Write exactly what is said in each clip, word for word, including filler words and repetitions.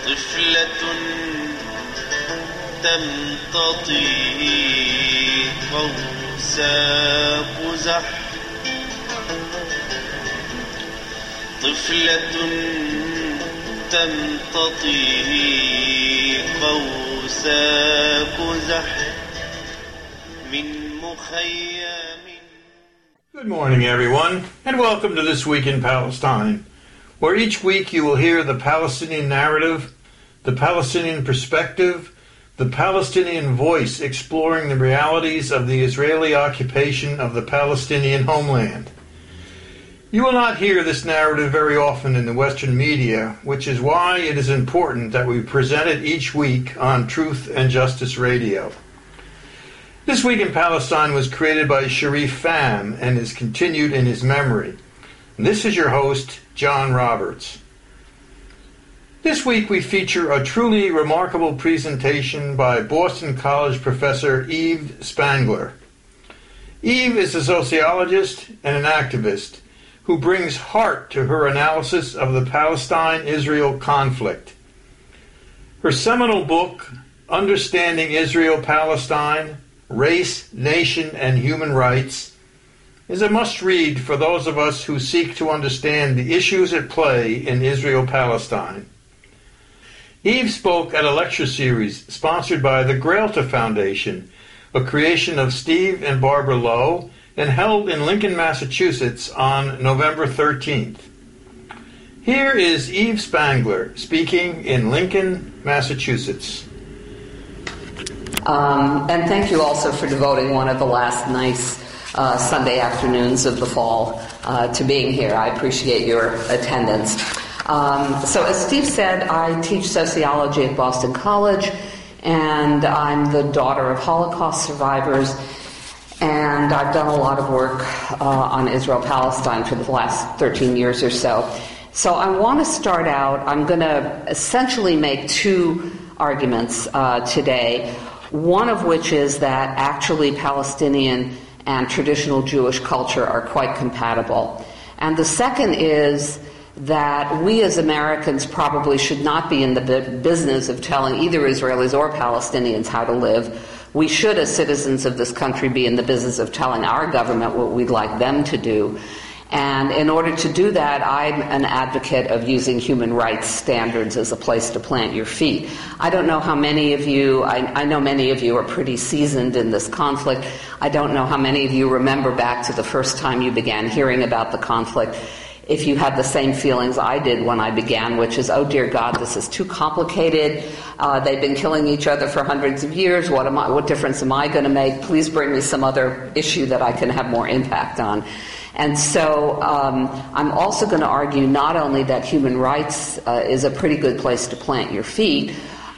طفلة تمتطي قوس قزح طفلة تمتطي قوس قزح من مخيم. Good morning, everyone, and welcome to This Week in Palestine, where each week you will hear the Palestinian narrative, the Palestinian perspective, the Palestinian voice exploring the realities of the Israeli occupation of the Palestinian homeland. You will not hear this narrative very often in the Western media, which is why it is important that we present it each week on Truth and Justice Radio. This Week in Palestine was created by Sharif Pham and is continued in his memory. And this is your host, John Roberts. This week we feature a truly remarkable presentation by Boston College professor Eve Spangler. Eve is a sociologist and an activist who brings heart to her analysis of the Palestine-Israel conflict. Her seminal book, Understanding Israel-Palestine, Race, Nation, and Human Rights, is a must-read for those of us who seek to understand the issues at play in Israel-Palestine. Eve spoke at a lecture series sponsored by the Gralta Foundation, a creation of Steve and Barbara Lowe, and held in Lincoln, Massachusetts on November thirteenth. Here is Eve Spangler speaking in Lincoln, Massachusetts. Um, and thank you also for devoting one of the last nice uh, Sunday afternoons of the fall uh, to being here. I appreciate your attendance. Um, so as Steve said, I teach sociology at Boston College, and I'm the daughter of Holocaust survivors, and I've done a lot of work uh, on Israel-Palestine for the last thirteen years or so. So I want to start out, I'm going to essentially make two arguments uh, today, one of which is that actually Palestinian and traditional Jewish culture are quite compatible. And the second is that we as Americans probably should not be in the business of telling either Israelis or Palestinians how to live. We should, as citizens of this country, be in the business of telling our government what we'd like them to do. And in order to do that, I'm an advocate of using human rights standards as a place to plant your feet. I don't know how many of you, I, I know many of you are pretty seasoned in this conflict. I don't know how many of you remember back to the first time you began hearing about the conflict, if you had the same feelings I did when I began, which is, oh dear God, this is too complicated. Uh, they've been killing each other for hundreds of years. What am I, what difference am I going to make? Please bring me some other issue that I can have more impact on. And so um, I'm also going to argue not only that human rights uh, is a pretty good place to plant your feet,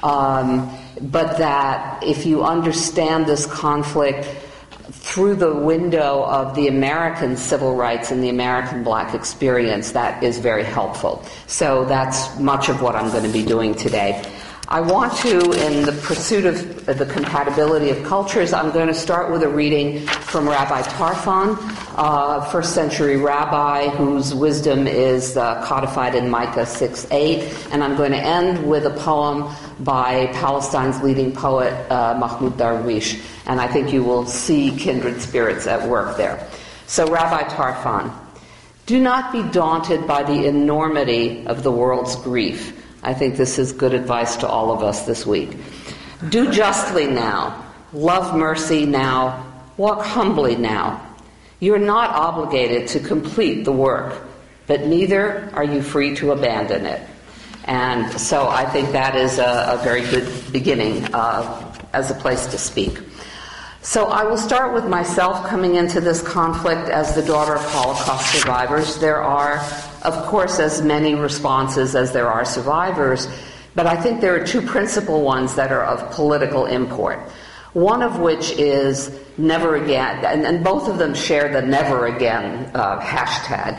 um, but that if you understand this conflict through the window of the American civil rights and the American black experience, that is very helpful. So that's much of what I'm going to be doing today. I want to, in the pursuit of the compatibility of cultures, I'm going to start with a reading from Rabbi Tarfon, uh, first century rabbi whose wisdom is uh, codified in Micah six eight, and I'm going to end with a poem by Palestine's leading poet, uh, Mahmoud Darwish, and I think you will see kindred spirits at work there. So Rabbi Tarfon, do not be daunted by the enormity of the world's grief. I think this is good advice to all of us this week. Do justly now, love mercy now, walk humbly now. You are not obligated to complete the work, but neither are you free to abandon it. And so I think that is a, a very good beginning uh, as a place to speak. So I will start with myself coming into this conflict as the daughter of Holocaust survivors. There are, of course, as many responses as there are survivors, but I think there are two principal ones that are of political import. One of which is never again, and, and both of them share the never again uh, hashtag.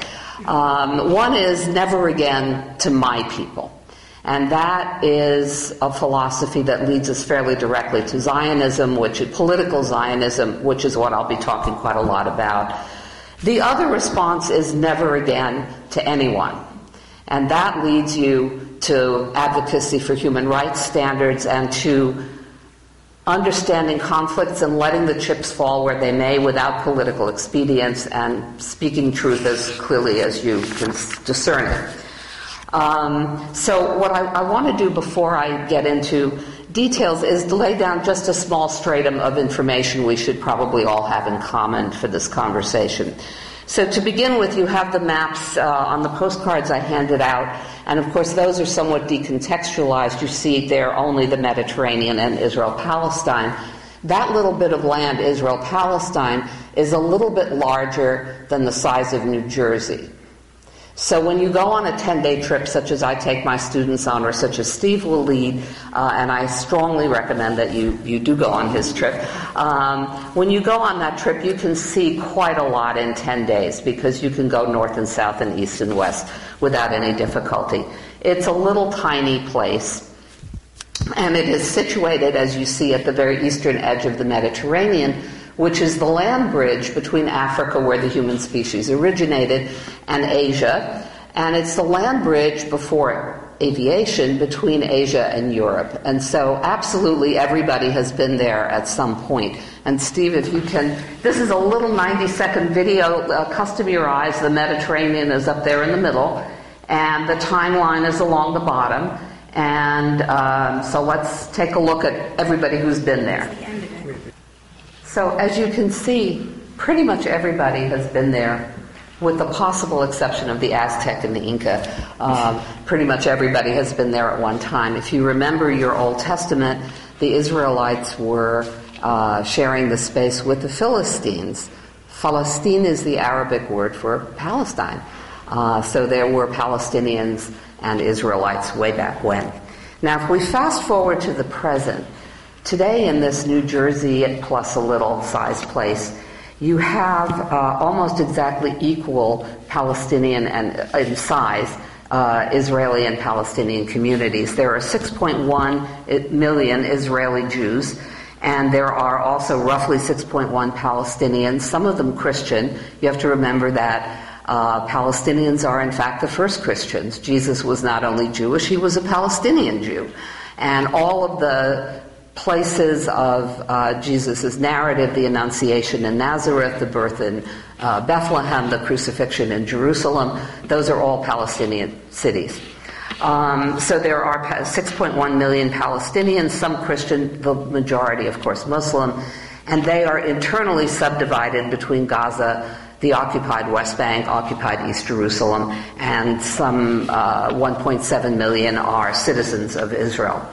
Um, one is never again to my people. And that is a philosophy that leads us fairly directly to Zionism, which is political Zionism, which is what I'll be talking quite a lot about. The other response is never again to anyone. And that leads you to advocacy for human rights standards and to understanding conflicts and letting the chips fall where they may without political expedience and speaking truth as clearly as you can discern it. Um, so what I, I want to do before I get into details is to lay down just a small stratum of information we should probably all have in common for this conversation. So to begin with, you have the maps uh, on the postcards I handed out, and of course those are somewhat decontextualized. You see there only the Mediterranean and Israel-Palestine. That little bit of land, Israel-Palestine, is a little bit larger than the size of New Jersey. So when you go on a ten-day trip, such as I take my students on, or such as Steve will lead, uh, and I strongly recommend that you, you do go on his trip, um, when you go on that trip, you can see quite a lot in ten days, because you can go north and south and east and west without any difficulty. It's a little tiny place, and it is situated, as you see, at the very eastern edge of the Mediterranean, which is the land bridge between Africa, where the human species originated, and Asia. And it's the land bridge before aviation between Asia and Europe. And so absolutely everybody has been there at some point. And Steve, if you can, this is a little ninety-second video. Uh, custom your eyes, the Mediterranean is up there in the middle, and the timeline is along the bottom. And um, so let's take a look at everybody who's been there. So as you can see, pretty much everybody has been there, with the possible exception of the Aztec and the Inca. Um, pretty much everybody has been there at one time. If you remember your Old Testament, the Israelites were uh, sharing the space with the Philistines. Palestine is the Arabic word for Palestine. Uh, so there were Palestinians and Israelites way back when. Now, if we fast forward to the present, today in this New Jersey plus a little size place, you have uh, almost exactly equal Palestinian and uh, in size uh, Israeli and Palestinian communities. There are six point one million Israeli Jews, and there are also roughly six point one Palestinians, some of them Christian. You have to remember that uh, Palestinians are in fact the first Christians. Jesus was not only Jewish, he was a Palestinian Jew. And all of the places of uh, Jesus' narrative, the Annunciation in Nazareth, the birth in uh, Bethlehem, the crucifixion in Jerusalem, those are all Palestinian cities. Um, so there are six point one million Palestinians, some Christian, the majority, of course, Muslim, and they are internally subdivided between Gaza, the occupied West Bank, occupied East Jerusalem, and some uh, one point seven million are citizens of Israel.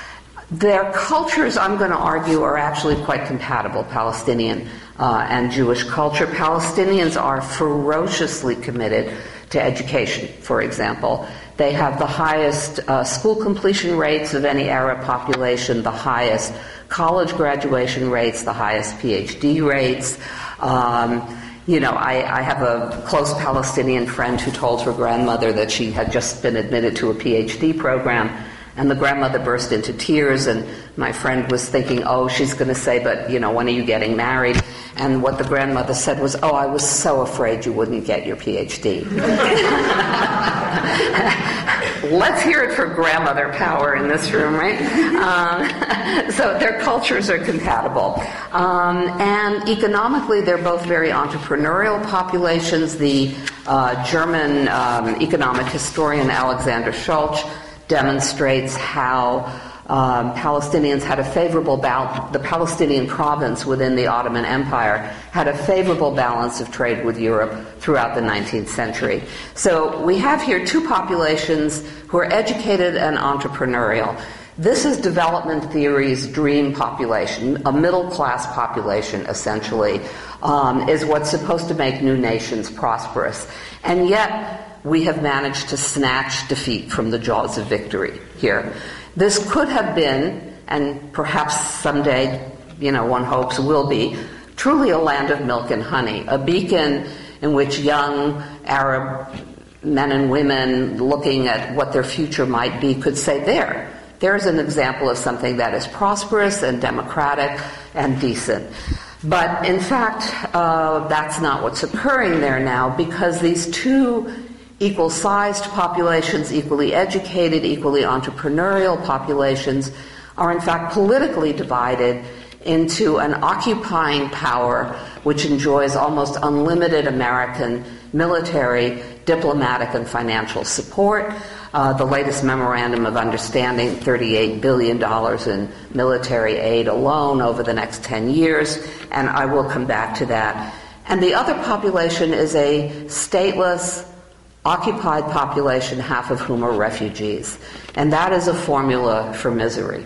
Their cultures, I'm going to argue, are actually quite compatible, Palestinian uh, and Jewish culture. Palestinians are ferociously committed to education, for example. They have the highest uh, school completion rates of any Arab population, the highest college graduation rates, the highest P H D rates. Um, You know, I, I have a close Palestinian friend who told her grandmother that she had just been admitted to a P H D program, and the grandmother burst into tears, and my friend was thinking, oh, she's going to say, but, you know, when are you getting married? And what the grandmother said was, oh, I was so afraid you wouldn't get your P H D. Let's hear it for grandmother power in this room, right? Um, so their cultures are compatible. Um, and economically, they're both very entrepreneurial populations. The uh, German um, economic historian Alexander Schultz demonstrates how um, Palestinians had a favorable balance, the Palestinian province within the Ottoman Empire had a favorable balance of trade with Europe throughout the nineteenth century. So we have here two populations who are educated and entrepreneurial. This is development theory's dream population, a middle-class population, essentially, um, is what's supposed to make new nations prosperous. And yet, we have managed to snatch defeat from the jaws of victory here. This could have been, and perhaps someday, you know, one hopes will be, truly a land of milk and honey, a beacon in which young Arab men and women looking at what their future might be could say, there, there's an example of something that is prosperous and democratic and decent. But in fact, uh, that's not what's occurring there now, because these two equal-sized populations, equally educated, equally entrepreneurial populations are in fact politically divided into an occupying power which enjoys almost unlimited American military, diplomatic, and financial support. Uh, the latest Memorandum of Understanding, thirty-eight billion dollars in military aid alone over the next ten years, and I will come back to that. And the other population is a stateless, occupied population, half of whom are refugees. And that is a formula for misery,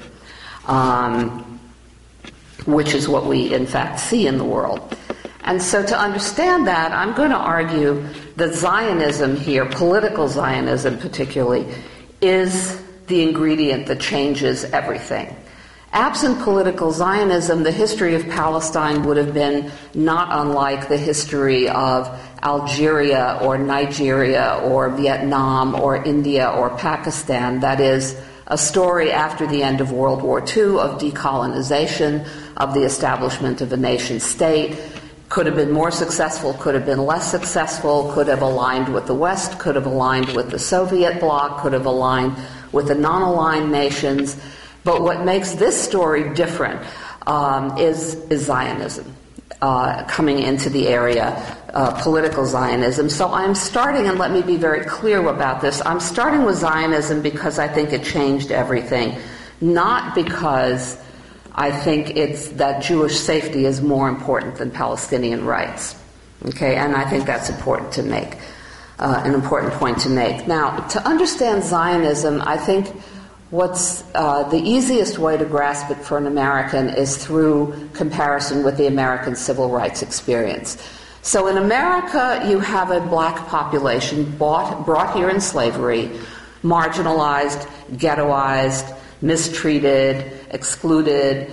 um, which is what we, in fact, see in the world. And so to understand that, I'm going to argue that Zionism here, political Zionism particularly, is the ingredient that changes everything. Absent political Zionism, the history of Palestine would have been not unlike the history of Algeria or Nigeria or Vietnam or India or Pakistan. That is, a story after the end of World War Two of decolonization, of the establishment of a nation state. Could have been more successful, could have been less successful, could have aligned with the West, could have aligned with the Soviet bloc, could have aligned with the non-aligned nations. But what makes this story different um, is, is Zionism uh, coming into the area, uh, political Zionism. So I'm starting, and let me be very clear about this, I'm starting with Zionism because I think it changed everything, not because I think it's that Jewish safety is more important than Palestinian rights. Okay, and I think that's important to make, uh, an important point to make. Now, to understand Zionism, I think what's uh, the easiest way to grasp it for an American is through comparison with the American civil rights experience. So in America, you have a black population bought, brought here in slavery, marginalized, ghettoized, mistreated, excluded,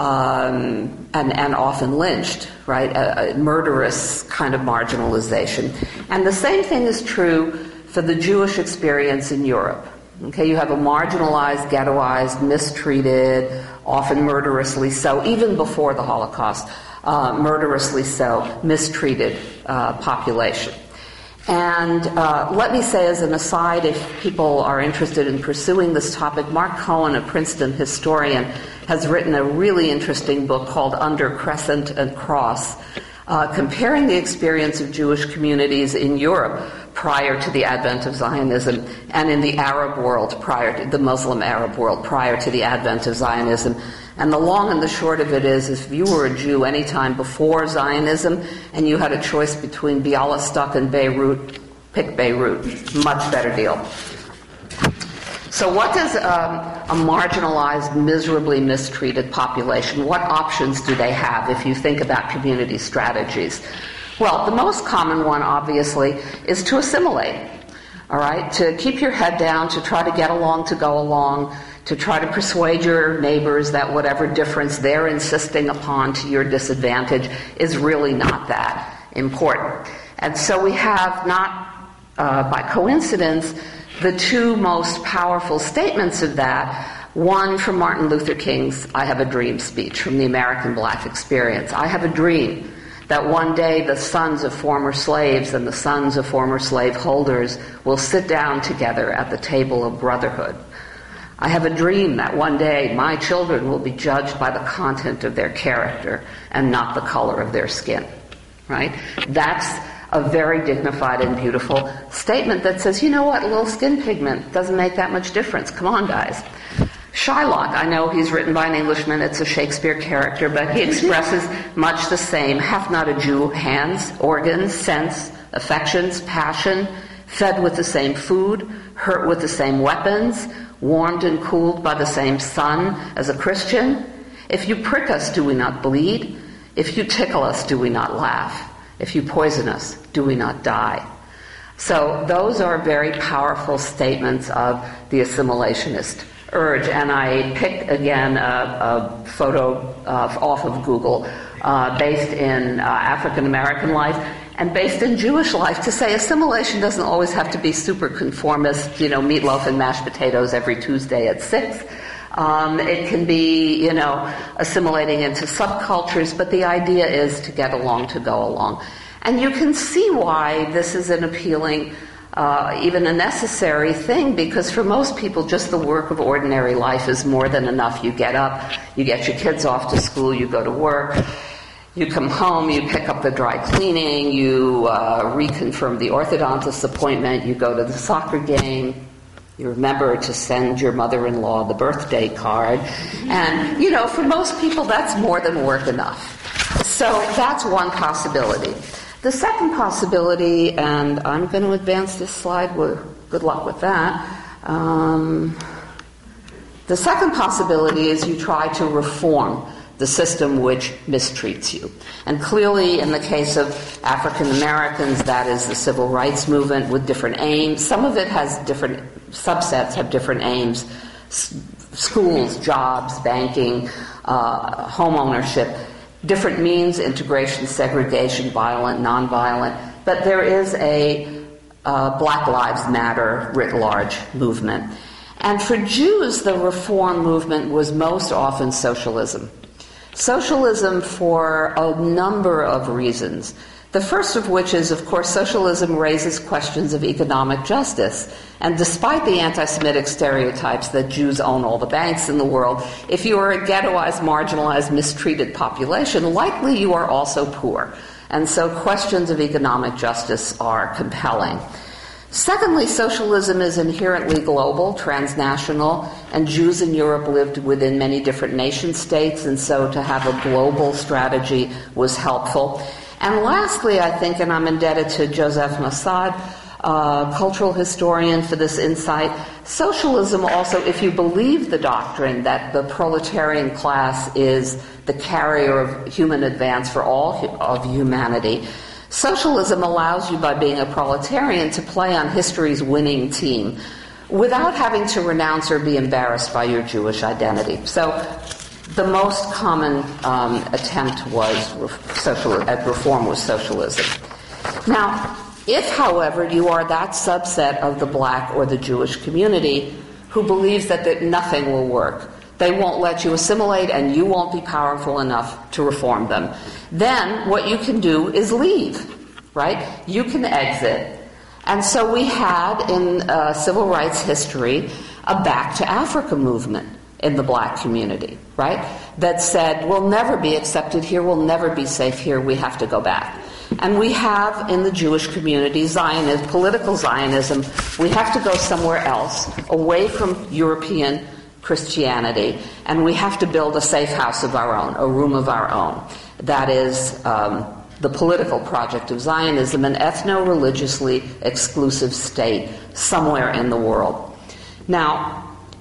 um, and, and often lynched, right? A, a murderous kind of marginalization. And the same thing is true for the Jewish experience in Europe. Okay, you have a marginalized, ghettoized, mistreated, often murderously so, even before the Holocaust, uh, murderously so, mistreated uh, population. And uh, let me say as an aside, if people are interested in pursuing this topic, Mark Cohen, a Princeton historian, has written a really interesting book called Under Crescent and Cross, uh, comparing the experience of Jewish communities in Europe prior to the advent of Zionism and in the Arab world prior to the Muslim Arab world prior to the advent of Zionism. And the long and the short of it is, if you were a Jew any time before Zionism and you had a choice between Bialystok and Beirut, pick Beirut. Much better deal. So what does um, a marginalized, miserably mistreated population, what options do they have if you think about community strategies? Well, the most common one, obviously, is to assimilate, all right? To keep your head down, to try to get along, to go along, to try to persuade your neighbors that whatever difference they're insisting upon to your disadvantage is really not that important. And so we have, not uh, by coincidence, the two most powerful statements of that. One from Martin Luther King's I Have a Dream speech from the American Black Experience. I have a dream that one day the sons of former slaves and the sons of former slaveholders will sit down together at the table of brotherhood. I have a dream that one day my children will be judged by the content of their character and not the color of their skin, right? That's a very dignified and beautiful statement that says, you know what, a little skin pigment doesn't make that much difference. Come on, guys. Shylock, I know he's written by an Englishman, it's a Shakespeare character, but he expresses much the same. Hath not a Jew hands, organs, sense, affections, passion, fed with the same food, hurt with the same weapons, warmed and cooled by the same sun as a Christian? If you prick us, do we not bleed? If you tickle us, do we not laugh? If you poison us, do we not die? So those are very powerful statements of the assimilationist urge. And I picked, again, a, a photo uh, off of Google uh, based in uh, African American life and based in Jewish life to say assimilation doesn't always have to be super conformist, you know, meatloaf and mashed potatoes every Tuesday at six. Um, it can be, you know, assimilating into subcultures, but the idea is to get along, to go along. And you can see why this is an appealing uh, even a necessary thing, because for most people, just the work of ordinary life is more than enough. You get up, you get your kids off to school, you go to work, you come home, you pick up the dry cleaning, you uh, reconfirm the orthodontist appointment, you go to the soccer game, you remember to send your mother-in-law the birthday card. And, you know, for most people, that's more than work enough. So that's one possibility. The second possibility, and I'm going to advance this slide, well, good luck with that. Um, the second possibility is you try to reform the system which mistreats you. And clearly, in the case of African Americans, that is the civil rights movement with different aims. Some of it has different subsets, have different aims. S- schools, jobs, banking, uh, home ownership, different means, integration, segregation, violent, nonviolent. But there is a uh, Black Lives Matter writ large movement. And for Jews, the reform movement was most often socialism. Socialism for a number of reasons. The first of which is, of course, socialism raises questions of economic justice. And despite the anti-Semitic stereotypes that Jews own all the banks in the world, if you are a ghettoized, marginalized, mistreated population, likely you are also poor. And so questions of economic justice are compelling. Secondly, socialism is inherently global, transnational, and Jews in Europe lived within many different nation states, and so to have a global strategy was helpful. And lastly, I think, and I'm indebted to Joseph Massad, uh, cultural historian, for this insight, socialism also, if you believe the doctrine that the proletarian class is the carrier of human advance for all of humanity, socialism allows you, by being a proletarian, to play on history's winning team without having to renounce or be embarrassed by your Jewish identity. So the most common um, attempt was ref- social, at reform was socialism. Now, if, however, you are that subset of the black or the Jewish community who believes that, that nothing will work, they won't let you assimilate and you won't be powerful enough to reform them, then what you can do is leave, right? You can exit. And so we had in uh, civil rights history a Back to Africa movement in the black community, right? That said, we'll never be accepted here, we'll never be safe here, we have to go back. And we have in the Jewish community Zionism, political Zionism, we have to go somewhere else, away from European Christianity, and we have to build a safe house of our own, a room of our own. That is um, the political project of Zionism, an ethno-religiously exclusive state somewhere in the world. Now,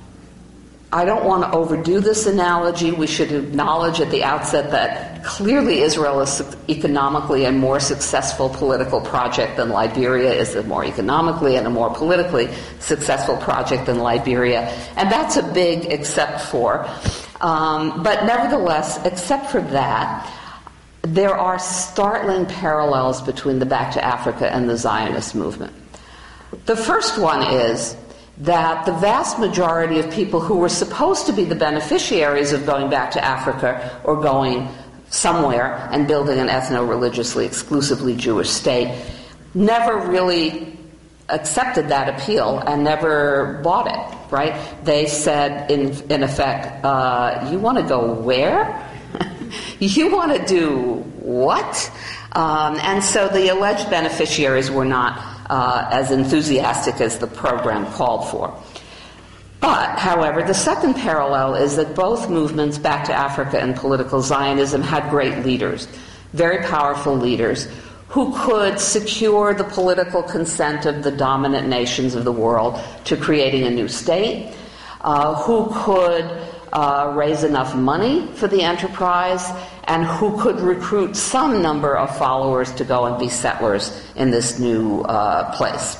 I don't want to overdo this analogy. We should acknowledge at the outset that clearly Israel is economically a more successful political project than Liberia is a more economically and a more politically successful project than Liberia. And that's a big except for. Um, but nevertheless, except for that, there are startling parallels between the Back to Africa and the Zionist movement. The first one is that the vast majority of people who were supposed to be the beneficiaries of going back to Africa or going somewhere and building an ethno-religiously exclusively Jewish state never really accepted that appeal and never bought it, right? They said, in, in effect, uh, you want to go where? You want to do what? Um, and so the alleged beneficiaries were not Uh, as enthusiastic as the program called for. But, however, the second parallel is that both movements, Back to Africa and political Zionism, had great leaders, very powerful leaders, who could secure the political consent of the dominant nations of the world to creating a new state, uh, who could uh, raise enough money for the enterprise, and who could recruit some number of followers to go and be settlers in this new uh, place.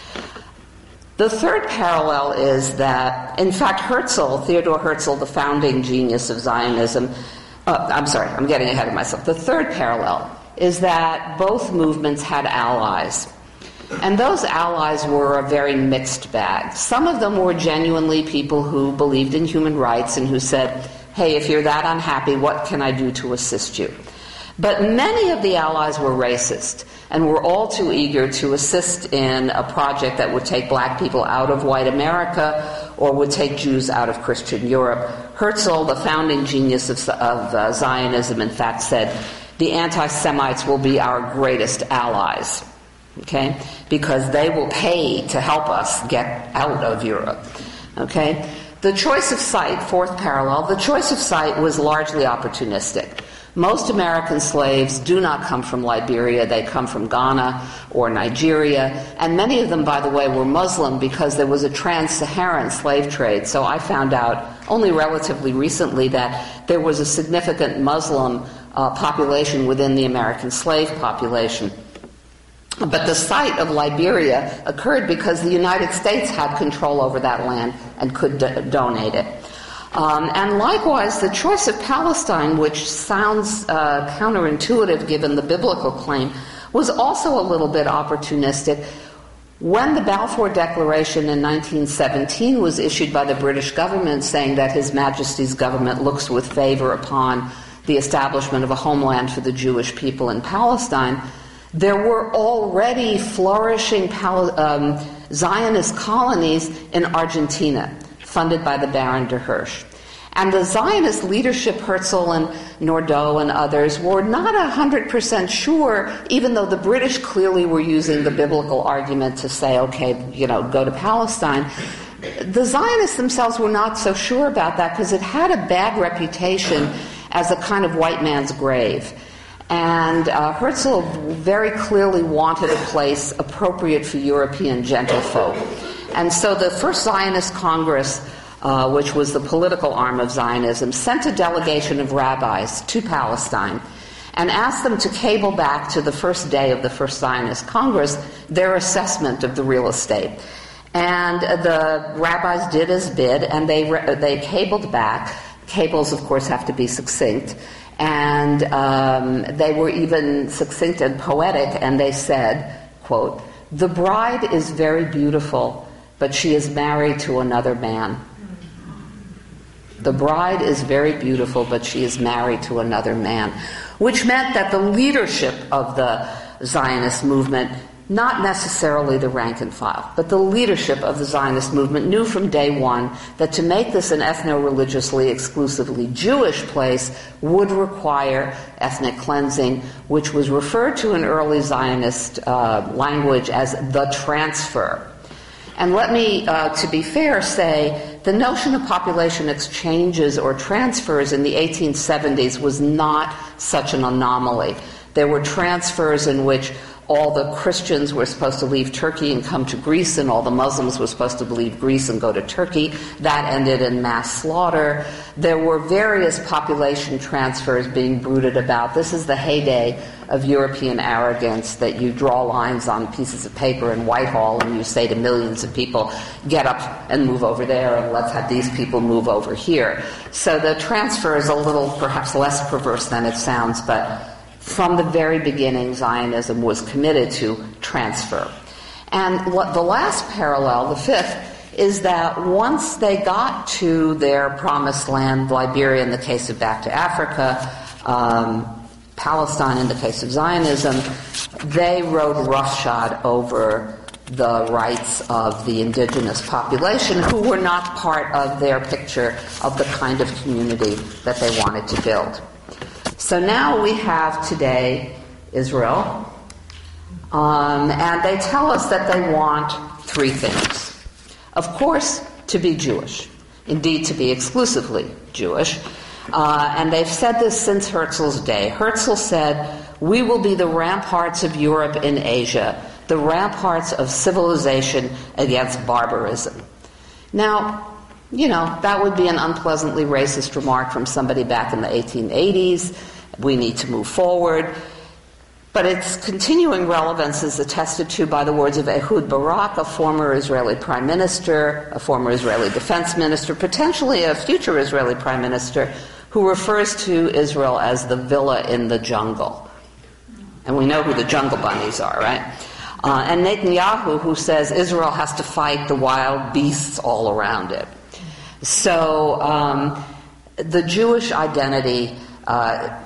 The third parallel is that, in fact, Herzl, Theodor Herzl, the founding genius of Zionism, uh, I'm sorry, I'm getting ahead of myself. The third parallel is that both movements had allies. And those allies were a very mixed bag. Some of them were genuinely people who believed in human rights and who said, hey, if you're that unhappy, what can I do to assist you? But many of the allies were racist and were all too eager to assist in a project that would take black people out of white America or would take Jews out of Christian Europe. Herzl, the founding genius of, of uh, Zionism, in fact said, the anti-Semites will be our greatest allies, okay, because they will pay to help us get out of Europe, okay. The choice of site, fourth parallel, the choice of site was largely opportunistic. Most American slaves do not come from Liberia. They come from Ghana or Nigeria. And many of them, by the way, were Muslim because there was a trans-Saharan slave trade. So I found out only relatively recently that there was a significant Muslim uh, population within the American slave population. But the site of Liberia occurred because the United States had control over that land and could do- donate it. Um, and likewise, the choice of Palestine, which sounds uh, counterintuitive given the biblical claim, was also a little bit opportunistic. When the Balfour Declaration in nineteen seventeen was issued by the British government saying that His Majesty's government looks with favor upon the establishment of a homeland for the Jewish people in Palestine, there were already flourishing Pal- um, Zionist colonies in Argentina, funded by the Baron de Hirsch. And the Zionist leadership, Herzl and Nordau and others, were not one hundred percent sure, even though the British clearly were using the biblical argument to say, okay, you know, go to Palestine. The Zionists themselves were not so sure about that because it had a bad reputation as a kind of white man's grave. And uh, Herzl very clearly wanted a place appropriate for European gentlefolk. And so the first Zionist Congress, uh, which was the political arm of Zionism, sent a delegation of rabbis to Palestine and asked them to cable back to the first day of the first Zionist Congress their assessment of the real estate. And the rabbis did as bid, and they they cabled back. Cables, of course, have to be succinct. And um, they were even succinct and poetic, and they said, quote, "The bride is very beautiful, but she is married to another man." The bride is very beautiful, but she is married to another man. Which meant that the leadership of the Zionist movement, not necessarily the rank and file, but the leadership of the Zionist movement knew from day one that to make this an ethno-religiously exclusively Jewish place would require ethnic cleansing, which was referred to in early Zionist uh, language as the transfer. And let me, uh, to be fair, say the notion of population exchanges or transfers in the eighteen seventies was not such an anomaly. There were transfers in which all the Christians were supposed to leave Turkey and come to Greece, and all the Muslims were supposed to leave Greece and go to Turkey. That ended in mass slaughter. There were various population transfers being brooded about. This is the heyday of European arrogance, that you draw lines on pieces of paper in Whitehall and you say to millions of people, get up and move over there, and let's have these people move over here. So the transfer is a little perhaps less perverse than it sounds, but from the very beginning, Zionism was committed to transfer. And what the last parallel, the fifth, is that once they got to their promised land, Liberia in the case of Back to Africa, um, Palestine in the case of Zionism, they rode roughshod over the rights of the indigenous population who were not part of their picture of the kind of community that they wanted to build. So now we have today Israel, um, and they tell us that they want three things. Of course, to be Jewish, indeed to be exclusively Jewish, uh, and they've said this since Herzl's day. Herzl said, "We will be the ramparts of Europe in Asia, the ramparts of civilization against barbarism." Now, you know, that would be an unpleasantly racist remark from somebody back in the eighteen eighties. We need to move forward. But its continuing relevance is attested to by the words of Ehud Barak, a former Israeli prime minister, a former Israeli defense minister, potentially a future Israeli prime minister, who refers to Israel as the villa in the jungle. And we know who the jungle bunnies are, right? Uh, and Netanyahu, who says Israel has to fight the wild beasts all around it. So um, the Jewish identity uh,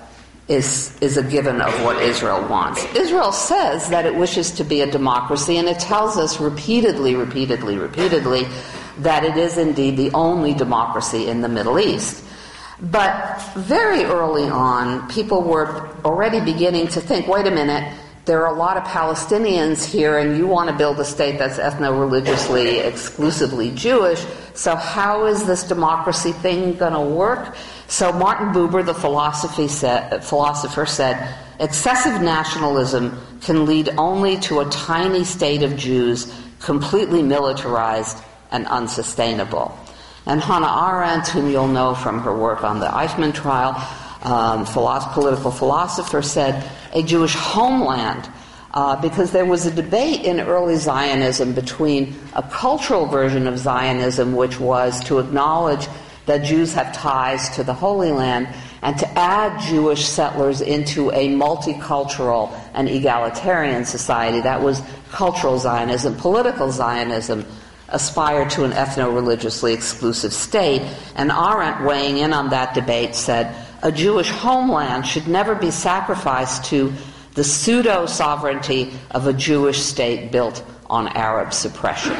is, is a given of what Israel wants. Israel says that it wishes to be a democracy, and it tells us repeatedly, repeatedly, repeatedly that it is indeed the only democracy in the Middle East. But very early on, people were already beginning to think, wait a minute, there are a lot of Palestinians here, and you want to build a state that's ethno-religiously exclusively Jewish, so how is this democracy thing going to work? So Martin Buber, the philosophy said, philosopher, said, excessive nationalism can lead only to a tiny state of Jews completely militarized and unsustainable. And Hannah Arendt, whom you'll know from her work on the Eichmann trial, um, philosoph- political philosopher, said a Jewish homeland, uh, because there was a debate in early Zionism between a cultural version of Zionism, which was to acknowledge that Jews have ties to the Holy Land, and to add Jewish settlers into a multicultural and egalitarian society. That was cultural Zionism. Political Zionism aspired to an ethno-religiously exclusive state, and Arendt, weighing in on that debate, said a Jewish homeland should never be sacrificed to the pseudo-sovereignty of a Jewish state built on Arab suppression.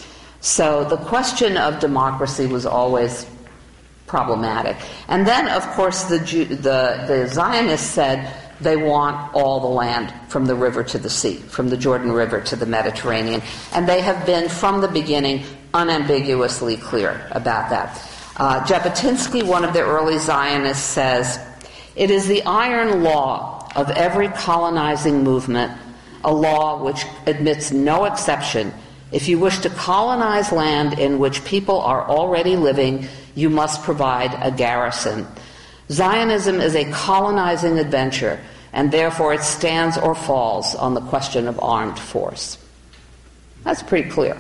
So the question of democracy was always problematic. And then, of course, the, Jew, the, the Zionists said they want all the land from the river to the sea, from the Jordan River to the Mediterranean. And they have been, from the beginning, unambiguously clear about that. Uh, Jabotinsky, one of the early Zionists, says, it is the iron law of every colonizing movement, a law which admits no exception. If you wish to colonize land in which people are already living, you must provide a garrison. Zionism is a colonizing adventure, and therefore it stands or falls on the question of armed force. That's pretty clear.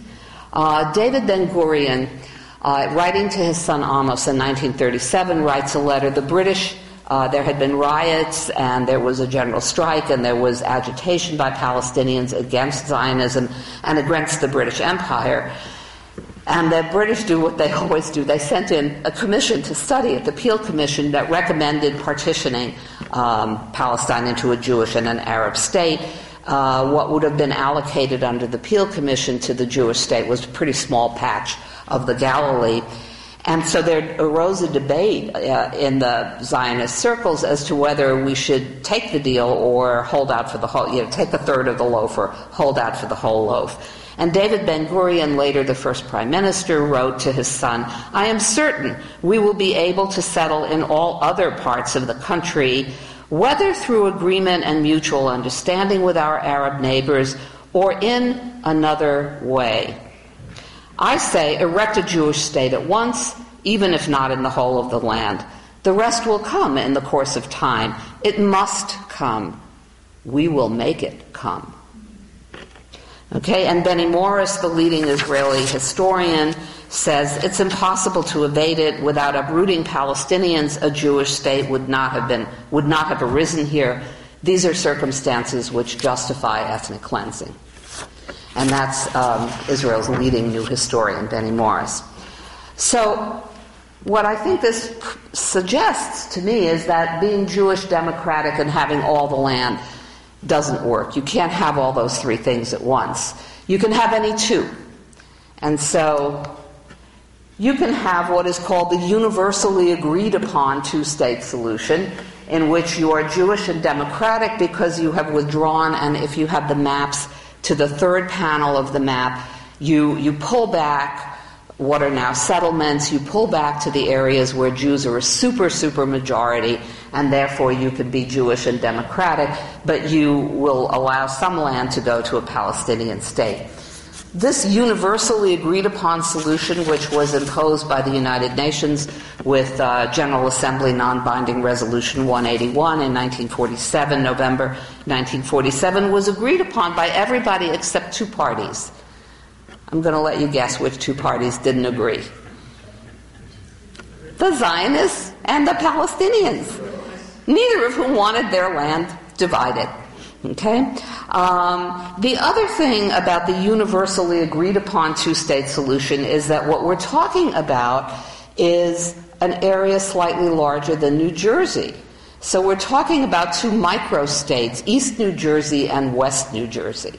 Uh, David Ben-Gurion, uh, writing to his son Amos in nineteen thirty-seven, writes a letter. The British, uh, there had been riots, and there was a general strike, and there was agitation by Palestinians against Zionism and against the British Empire. And the British do what they always do. They sent in a commission to study it, the Peel Commission, that recommended partitioning um, Palestine into a Jewish and an Arab state. Uh, what would have been allocated under the Peel Commission to the Jewish state was a pretty small patch of the Galilee. And so there arose a debate uh, in the Zionist circles as to whether we should take the deal or hold out for the whole, you know, take a third of the loaf or hold out for the whole loaf. And David Ben-Gurion, later the first prime minister, wrote to his son, I am certain we will be able to settle in all other parts of the country, whether through agreement and mutual understanding with our Arab neighbors or in another way. I say, erect a Jewish state at once, even if not in the whole of the land. The rest will come in the course of time. It must come. We will make it come. Okay, and Benny Morris, the leading Israeli historian, says it's impossible to evade it. Without uprooting Palestinians, a Jewish state would not have been would not have arisen here. These are circumstances which justify ethnic cleansing. And that's um, Israel's leading new historian, Benny Morris. So what I think this suggests to me is that being Jewish, democratic, and having all the land doesn't work. You can't have all those three things at once. You can have any two. And so you can have what is called the universally agreed upon two-state solution, in which you are Jewish and democratic because you have withdrawn, and if you have the maps to the third panel of the map, you, you pull back what are now settlements, you pull back to the areas where Jews are a super, super majority, and therefore you could be Jewish and democratic, but you will allow some land to go to a Palestinian state. This universally agreed upon solution, which was imposed by the United Nations with uh, General Assembly non-binding resolution one eighty-one in nineteen forty-seven, November nineteen forty-seven, was agreed upon by everybody except two parties. I'm going to let you guess which two parties didn't agree. The Zionists and the Palestinians, neither of whom wanted their land divided. Okay? Um, the other thing about the universally agreed upon two-state solution is that what we're talking about is an area slightly larger than New Jersey. So we're talking about two microstates, East New Jersey and West New Jersey.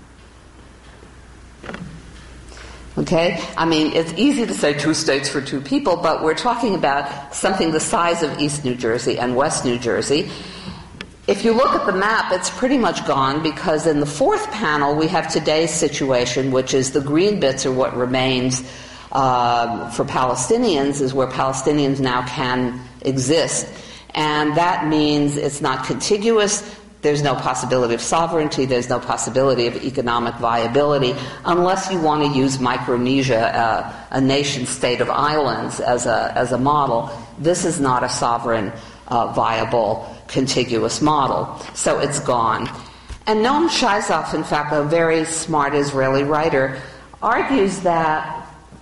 Okay? I mean, it's easy to say two states for two people, but we're talking about something the size of East New Jersey and West New Jersey. If you look at the map, it's pretty much gone, because in the fourth panel we have today's situation, which is the green bits are what remains uh, for Palestinians, is where Palestinians now can exist. And that means it's not contiguous, there's no possibility of sovereignty, there's no possibility of economic viability, unless you want to use Micronesia, uh, a nation-state of islands, as a, as a model. This is not a sovereign, uh, viable, contiguous model. So it's gone. And Noam Shaizaf, in fact, a very smart Israeli writer, argues that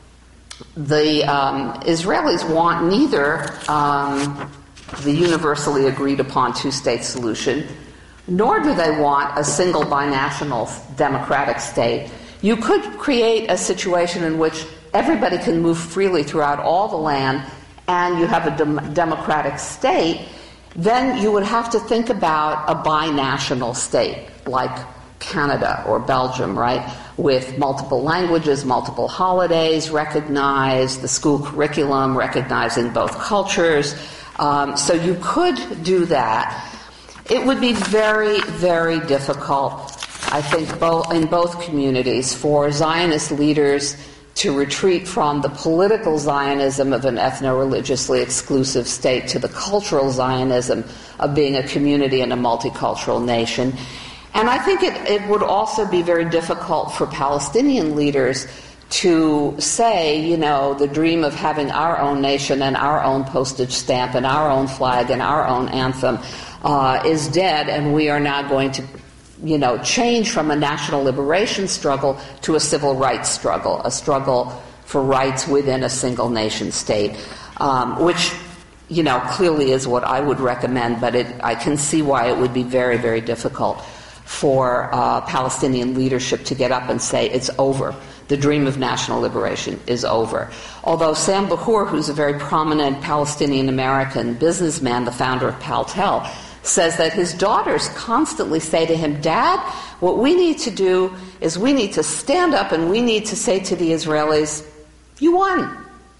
the um, Israelis want neither um, the universally agreed upon two-state solution, nor do they want a single binational democratic state. You could create a situation in which everybody can move freely throughout all the land and you have a dem- democratic state. Then you would have to think about a binational state, like Canada or Belgium, right, with multiple languages, multiple holidays recognized, the school curriculum recognizing both cultures. Um, so you could do that. It would be very, very difficult, I think, both in both communities, for Zionist leaders to retreat from the political Zionism of an ethno-religiously exclusive state to the cultural Zionism of being a community and a multicultural nation. And I think it, it would also be very difficult for Palestinian leaders to say, you know, the dream of having our own nation and our own postage stamp and our own flag and our own anthem uh, is dead, and we are now going to, you know, change from a national liberation struggle to a civil rights struggle, a struggle for rights within a single nation state, um, which, you know, clearly is what I would recommend, but it, I can see why it would be very, very difficult for uh, Palestinian leadership to get up and say it's over. The dream of national liberation is over. Although Sam Bahour, who's a very prominent Palestinian-American businessman, the founder of Paltel, says that his daughters constantly say to him, "Dad, what we need to do is we need to stand up and we need to say to the Israelis, you won.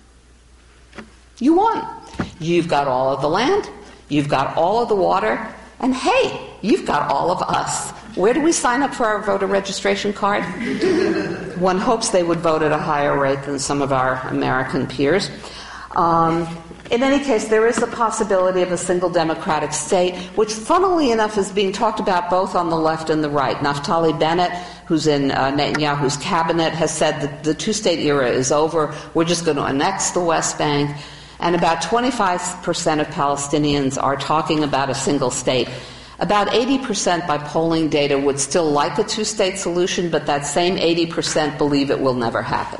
You won. You've got all of the land, you've got all of the water, and hey, you've got all of us. Where do we sign up for our voter registration card?" One hopes they would vote at a higher rate than some of our American peers. Um, in any case, there is the possibility of a single democratic state, which funnily enough is being talked about both on the left and the right. Naftali Bennett, who's in uh, Netanyahu's cabinet, has said that the two-state era is over. We're just going to annex the West Bank. And about twenty-five percent of Palestinians are talking about a single state. About eighty percent by polling data would still like a two-state solution, but that same eighty percent believe it will never happen.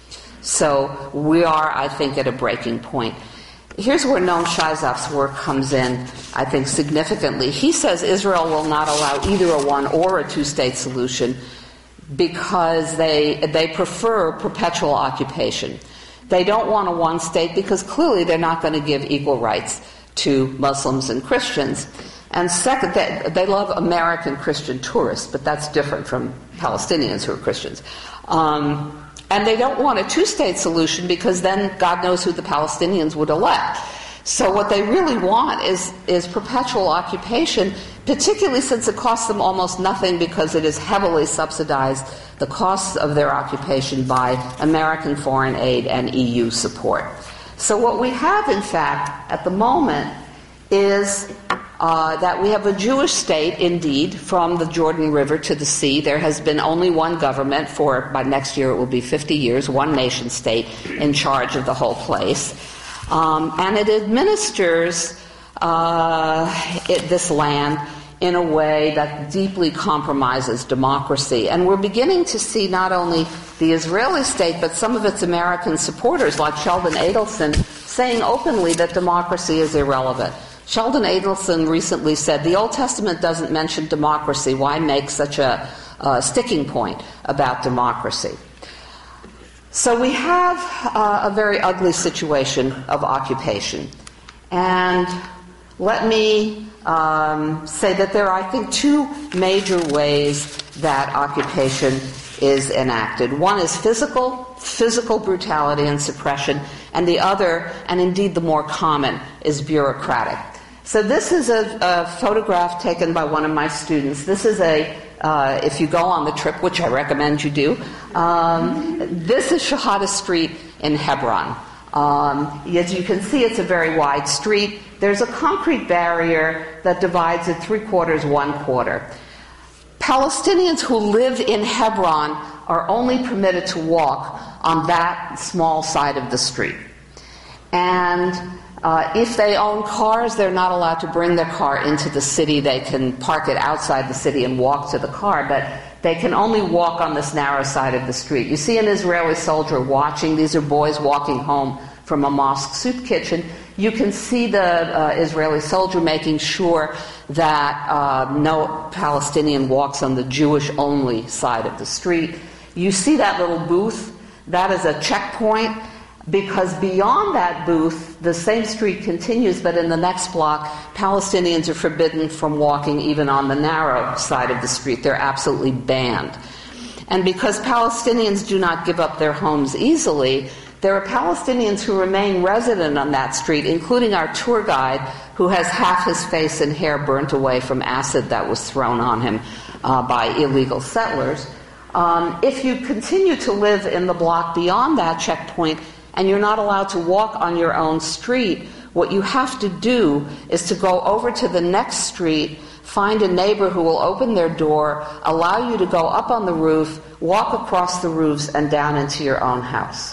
So we are, I think, at a breaking point. Here's where Noam Shaizaf's work comes in, I think, significantly. He says Israel will not allow either a one or a two-state solution because they they prefer perpetual occupation. They don't want a one state because clearly they're not going to give equal rights to Muslims and Christians. And second, they, they love American Christian tourists, but that's different from Palestinians who are Christians. Um, and they don't want a two-state solution because then God knows who the Palestinians would elect. So what they really want is, is perpetual occupation, particularly since it costs them almost nothing because it is heavily subsidized, the costs of their occupation, by American foreign aid and E U support. So what we have, in fact, at the moment is uh, that we have a Jewish state, indeed, from the Jordan River to the sea. There has been only one government for, by next year it will be fifty years, one nation state in charge of the whole place. Um, and it administers uh, it, this land in a way that deeply compromises democracy. And we're beginning to see not only the Israeli state, but some of its American supporters, like Sheldon Adelson, saying openly that democracy is irrelevant. Sheldon Adelson recently said, the Old Testament doesn't mention democracy. Why make such a, a sticking point about democracy? So we have uh, a very ugly situation of occupation. And let me um, say that there are, I think, two major ways that occupation is enacted. One is physical, physical brutality and suppression, and the other, and indeed the more common, is bureaucratic. So this is a, a photograph taken by one of my students. This is a, uh, if you go on the trip, which I recommend you do, um, this is Shahada Street in Hebron. Um, as you can see, it's a very wide street. There's a concrete barrier that divides it three quarters, one quarter. Palestinians who live in Hebron are only permitted to walk on that small side of the street. And uh, if they own cars, they're not allowed to bring their car into the city. They can park it outside the city and walk to the car, but they can only walk on this narrow side of the street. You see an Israeli soldier watching. These are boys walking home from a mosque soup kitchen. You can see the uh, Israeli soldier making sure that uh, no Palestinian walks on the Jewish-only side of the street. You see that little booth? That is a checkpoint, because beyond that booth, the same street continues, but in the next block, Palestinians are forbidden from walking even on the narrow side of the street. They're absolutely banned. And because Palestinians do not give up their homes easily, there are Palestinians who remain resident on that street, including our tour guide, who has half his face and hair burnt away from acid that was thrown on him uh, by illegal settlers. Um, if you continue to live in the block beyond that checkpoint and you're not allowed to walk on your own street, what you have to do is to go over to the next street, find a neighbor who will open their door, allow you to go up on the roof, walk across the roofs, and down into your own house.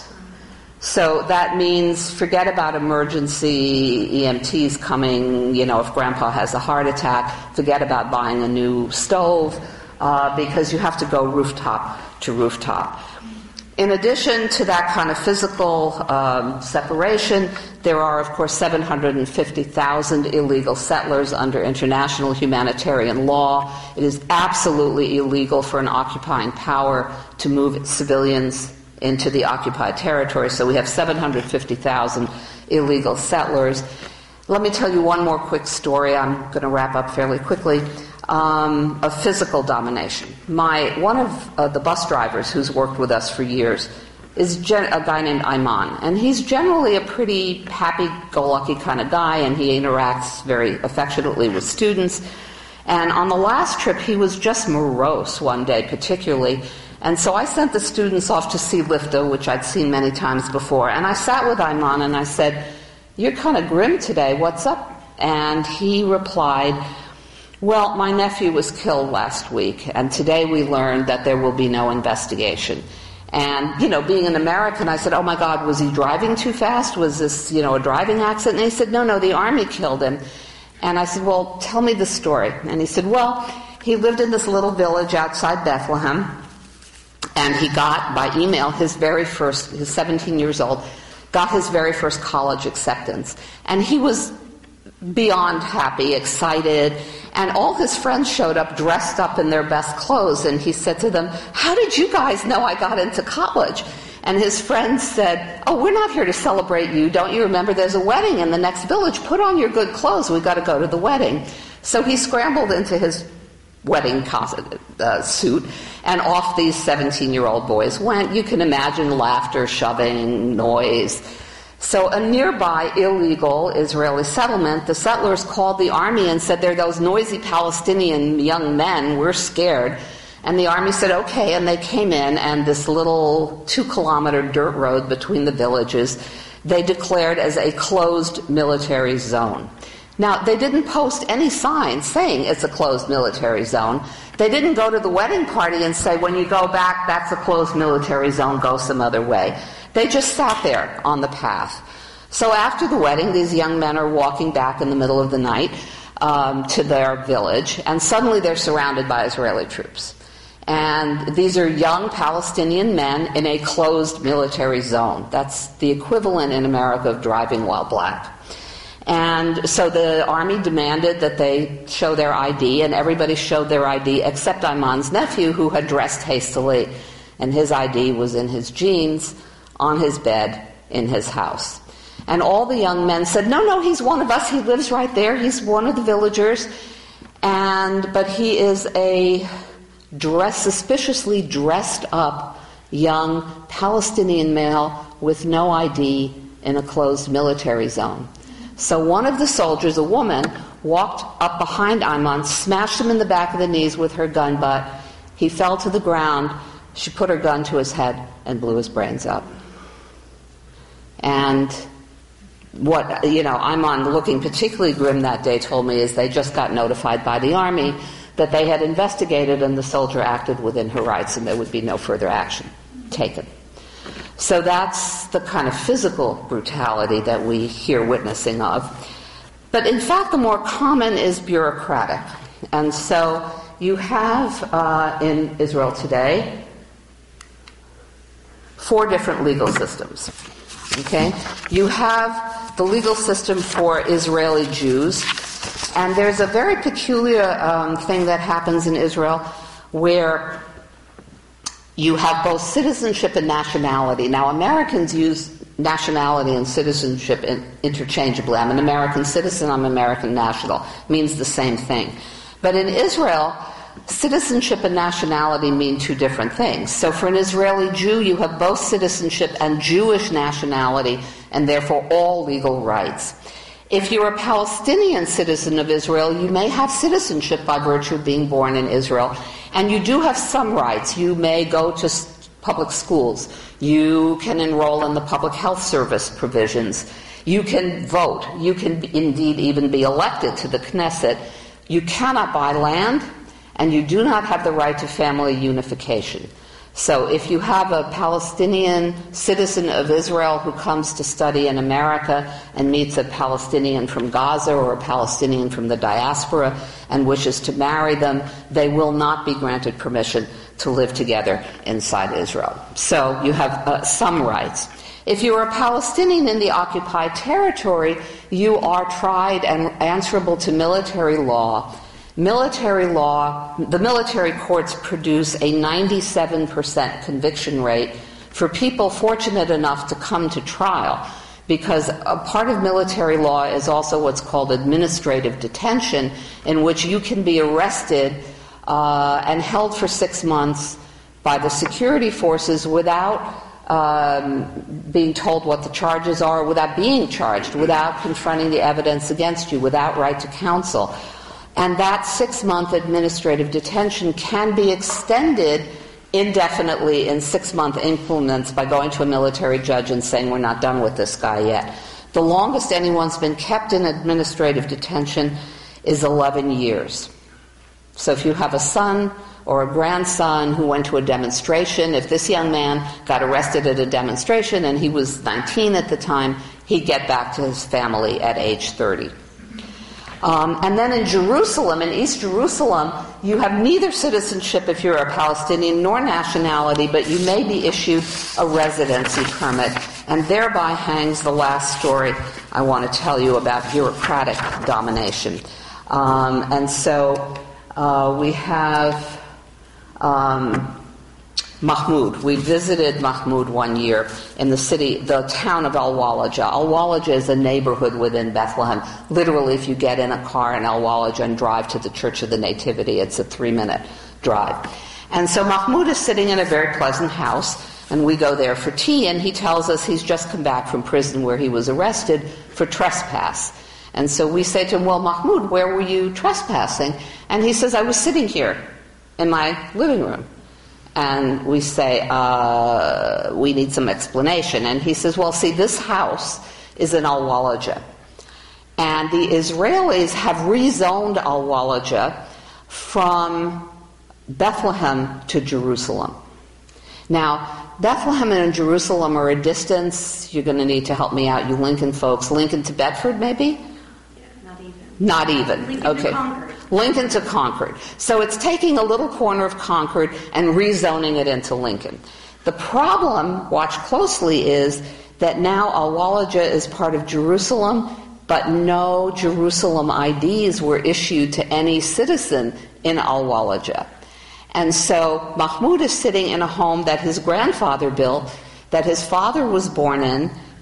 So that means forget about emergency E M Ts coming, you know, if grandpa has a heart attack, forget about buying a new stove, uh, because you have to go rooftop to rooftop. In addition to that kind of physical um, separation, there are, of course, seven hundred fifty thousand illegal settlers under international humanitarian law. It is absolutely illegal for an occupying power to move civilians into the occupied territory, so we have seven hundred fifty thousand illegal settlers. Let me tell you one more quick story. I'm going to wrap up fairly quickly. Um, of physical domination. My one of uh, the bus drivers who's worked with us for years is gen- a guy named Ayman, and he's generally a pretty happy-go-lucky kind of guy, and he interacts very affectionately with students. And on the last trip, he was just morose one day, particularly. And so I sent the students off to see Lifta, which I'd seen many times before. And I sat with Ayman and I said, "You're kind of grim today. What's up?" And he replied, "Well, my nephew was killed last week, and today we learned that there will be no investigation." And, you know, being an American, I said, "Oh my God, was he driving too fast? Was this, you know, a driving accident?" And he said, "No, no, the army killed him." And I said, "Well, tell me the story." And he said, "Well, he lived in this little village outside Bethlehem, and he got, by email, his very first, his seventeen years old, got his very first college acceptance. And he was beyond happy, excited, and all his friends showed up dressed up in their best clothes, and he said to them, "How did you guys know I got into college?" And his friends said, "Oh, we're not here to celebrate you. Don't you remember there's a wedding in the next village? Put on your good clothes. We've got to go to the wedding." So he scrambled into his wedding cos- uh, suit, and off these seventeen-year-old boys went. You can imagine laughter, shoving, noise. So a nearby illegal Israeli settlement, the settlers called the army and said, "There are those noisy Palestinian young men, we're scared." And the army said, "Okay," and they came in, and this little two-kilometer dirt road between the villages, they declared as a closed military zone. Now, they didn't post any signs saying it's a closed military zone. They didn't go to the wedding party and say, "When you go back, that's a closed military zone, go some other way." They just sat there on the path. So after the wedding, these young men are walking back in the middle of the night um, to their village, and suddenly they're surrounded by Israeli troops. And these are young Palestinian men in a closed military zone. That's the equivalent in America of driving while black. And so the army demanded that they show their I D, and everybody showed their I D except Ayman's nephew, who had dressed hastily, and his I D was in his jeans, on his bed, in his house. And all the young men said, no, no, he's one of us. He lives right there. He's one of the villagers. And but he is a dress, suspiciously dressed up young Palestinian male with no I D in a closed military zone. So one of the soldiers, a woman, walked up behind Ayman, smashed him in the back of the knees with her gun butt. He fell to the ground. She put her gun to his head and blew his brains out. And what, you know, Ayman, looking particularly grim that day, told me is they just got notified by the army that they had investigated and the soldier acted within her rights and there would be no further action taken. So that's the kind of physical brutality that we hear witnessing of. But in fact, the more common is bureaucratic. And so you have uh, in Israel today four different legal systems. Okay? You have the legal system for Israeli Jews, and there's a very peculiar um, thing that happens in Israel where you have both citizenship and nationality. Now, Americans use nationality and citizenship in, interchangeably. I'm an American citizen, I'm an American national. It means the same thing. But in Israel, citizenship and nationality mean two different things. So for an Israeli Jew, you have both citizenship and Jewish nationality, and therefore all legal rights. If you're a Palestinian citizen of Israel, you may have citizenship by virtue of being born in Israel, and you do have some rights. You may go to public schools. You can enroll in the public health service provisions. You can vote. You can indeed even be elected to the Knesset. You cannot buy land, and you do not have the right to family unification. So if you have a Palestinian citizen of Israel who comes to study in America and meets a Palestinian from Gaza or a Palestinian from the diaspora and wishes to marry them, they will not be granted permission to live together inside Israel. So you have uh, some rights. If you are a Palestinian in the occupied territory, you are tried and answerable to military law. Military law, the military courts produce a ninety-seven percent conviction rate for people fortunate enough to come to trial, because a part of military law is also what's called administrative detention, in which you can be arrested uh, and held for six months by the security forces without um, being told what the charges are, without being charged, without confronting the evidence against you, without right to counsel. And that six-month administrative detention can be extended indefinitely in six-month increments by going to a military judge and saying, we're not done with this guy yet. The longest anyone's been kept in administrative detention is eleven years. So if you have a son or a grandson who went to a demonstration, if this young man got arrested at a demonstration and he was nineteen at the time, he'd get back to his family at age thirty. Um, and then in Jerusalem, in East Jerusalem, you have neither citizenship if you're a Palestinian nor nationality, but you may be issued a residency permit. And thereby hangs the last story I want to tell you about bureaucratic domination. Um, and so uh, we have um, Mahmoud. We visited Mahmoud one year in the city, the town of Al-Walaja. Al-Walaja is a neighborhood within Bethlehem. Literally, if you get in a car in Al-Walaja and drive to the Church of the Nativity, it's a three-minute drive. And so Mahmoud is sitting in a very pleasant house, and we go there for tea, and he tells us he's just come back from prison where he was arrested for trespass. And so we say to him, well, Mahmoud, where were you trespassing? And he says, I was sitting here in my living room. And we say, uh, we need some explanation. And he says, well, see, this house is in Al-Walaja. And the Israelis have rezoned Al-Walaja from Bethlehem to Jerusalem. Now, Bethlehem and Jerusalem are a distance. You're going to need to help me out, you Lincoln folks. Lincoln to Bedford, maybe? Yeah, not even. Not even. Lincoln okay. to Concord. Lincoln to Concord. So it's taking a little corner of Concord and rezoning it into Lincoln. The problem, watch closely, is that now Al-Walaja is part of Jerusalem, but no Jerusalem I Ds were issued to any citizen in Al-Walaja. And so Mahmoud is sitting in a home that his grandfather built, that his father was born in,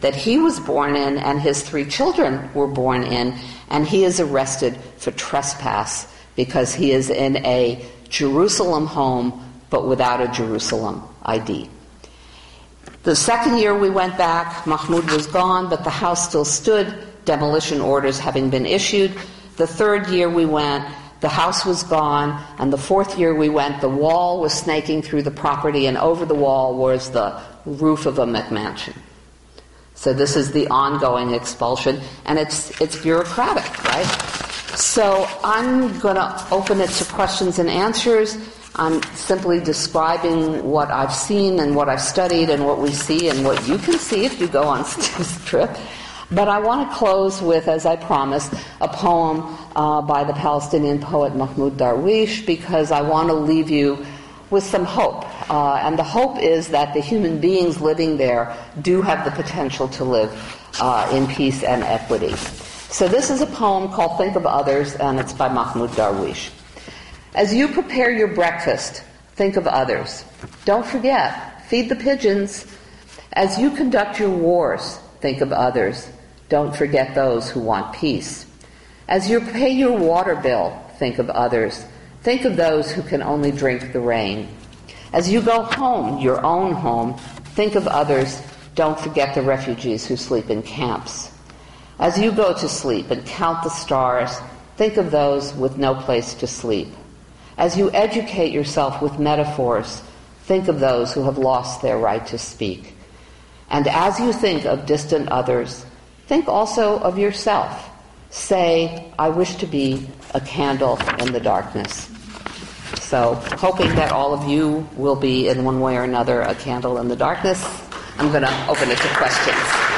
that he was born in and his three children were born in, and he is arrested for trespass because he is in a Jerusalem home but without a Jerusalem I D. The second year we went back, Mahmoud was gone, but the house still stood, demolition orders having been issued. The third year we went, the house was gone, and the fourth year we went, the wall was snaking through the property, and over the wall was the roof of a McMansion. So this is the ongoing expulsion, and it's it's bureaucratic, right? So I'm going to open it to questions and answers. I'm simply describing what I've seen and what I've studied and what we see and what you can see if you go on this trip. But I want to close with, as I promised, a poem uh, by the Palestinian poet Mahmoud Darwish, because I want to leave you with some hope. Uh, and the hope is that the human beings living there do have the potential to live uh, in peace and equity. So this is a poem called Think of Others, and it's by Mahmoud Darwish. As you prepare your breakfast, think of others. Don't forget, feed the pigeons. As you conduct your wars, think of others. Don't forget those who want peace. As you pay your water bill, think of others. Think of those who can only drink the rain. As you go home, your own home, think of others. Don't forget the refugees who sleep in camps. As you go to sleep and count the stars, think of those with no place to sleep. As you educate yourself with metaphors, think of those who have lost their right to speak. And as you think of distant others, think also of yourself. Say, I wish to be a candle in the darkness. So, hoping that all of you will be, in one way or another, a candle in the darkness, I'm going to open it to questions.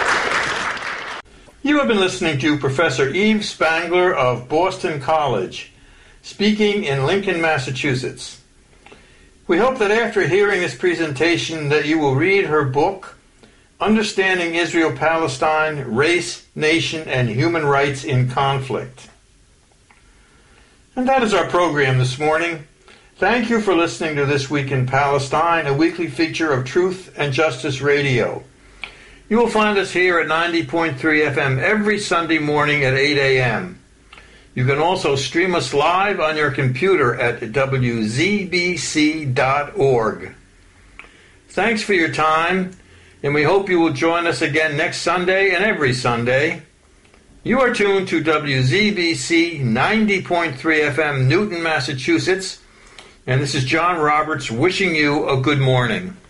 You have been listening to Professor Eve Spangler of Boston College, speaking in Lincoln, Massachusetts. We hope that after hearing this presentation that you will read her book, Understanding Israel-Palestine, Race, Nation, and Human Rights in Conflict. And that is our program this morning. Thank you for listening to This Week in Palestine, a weekly feature of Truth and Justice Radio. You will find us here at ninety point three F M every Sunday morning at eight a.m. You can also stream us live on your computer at W Z B C dot org. Thanks for your time, and we hope you will join us again next Sunday and every Sunday. You are tuned to W Z B C ninety point three F M, Newton, Massachusetts, and this is John Roberts wishing you a good morning.